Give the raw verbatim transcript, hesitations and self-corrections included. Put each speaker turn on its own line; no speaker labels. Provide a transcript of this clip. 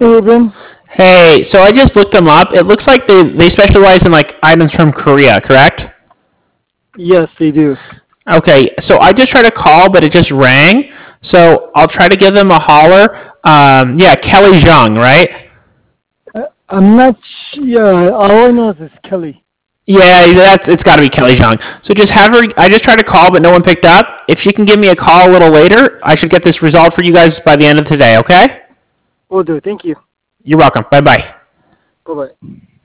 Ruben.
Hey, so I just looked them up. It looks like they, they specialize in like items from Korea, correct?
Yes, they do.
Okay, so I just tried to call, but it just rang. So I'll try to give them a holler. Um, yeah, Kelly Zhang, right?
Uh, I'm not sure. All I know is it's Kelly.
Yeah, that's it's got to be Kelly Zhang. So just have her. I just tried to call, but no one picked up. If she can give me a call a little later, I should get this resolved for you guys by the end of today. Okay?
Will do. Thank you.
You're welcome. Bye bye.
Bye bye.